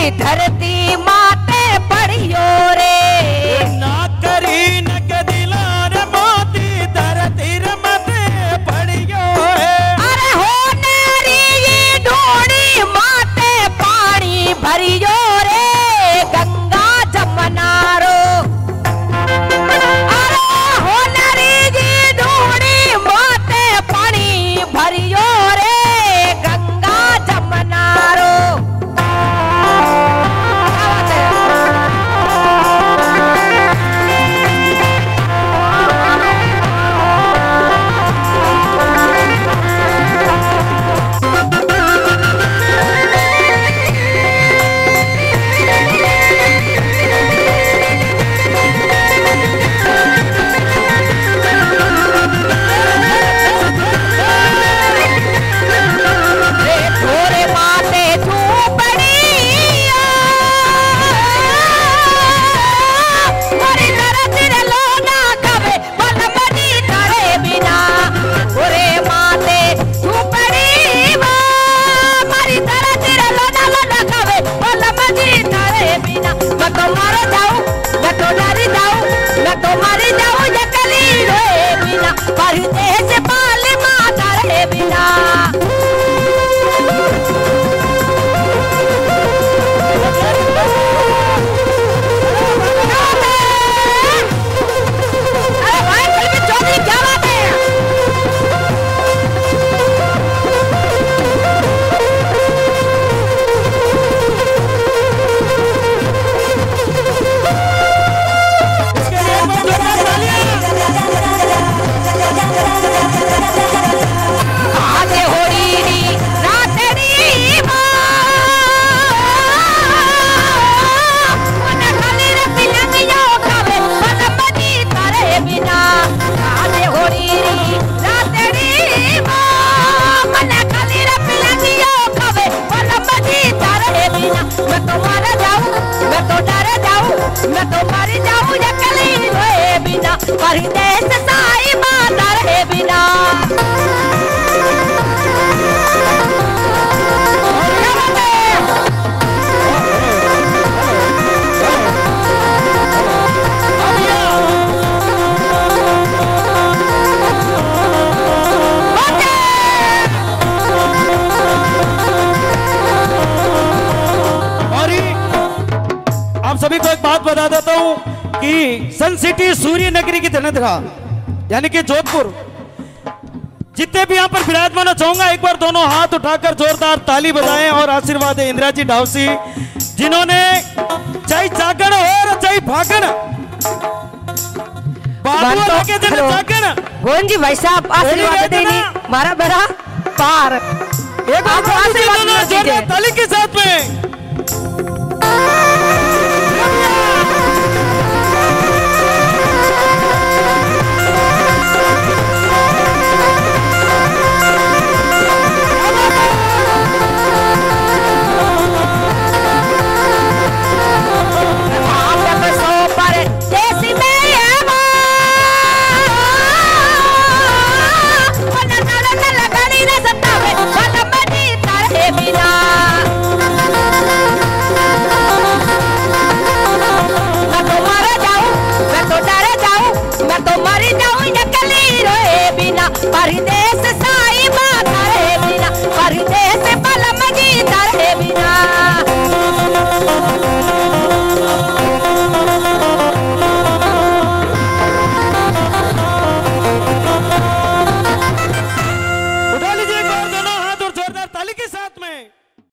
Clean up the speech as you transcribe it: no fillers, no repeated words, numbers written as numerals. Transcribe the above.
धरती माते पड़ियो रे ना करी न के दिलार मोती धरती मते पड़ियो है। अरे हो नेरी ढूंढी माते पानी भरियो रे गंगा जमुना रो। अरे हो नेरी ढूंढी माते पानी भरियो रे गंगा जमुना रो। परदेस पाल माता रे बिना अरे भाई फिल्मी चौधरी क्या बात है। मैं तो मर जाऊं अकेली रोए बिना परदेस साई माता रहे बिना। आप सभी को एक बात बता देता हूं कि सन सिटी सूर्य नगरी की धनधरा यानी कि जोधपुर जितने भी यहाँ पर विराजमान हो चाहूंगा एक बार दोनों हाथ उठाकर जोरदार ताली बजाएं और आशीर्वाद है इंदिरा जी ढावसी जिन्होंने चाहे जागरण हो चाहे भागण गोविंद जी भाई साहब आशीर्वाद देनी मारा बड़ा पार एक बार जोरदार ताली के साथ में परदेस साई माता रे बिना परदेस बलम जी तारे बिना।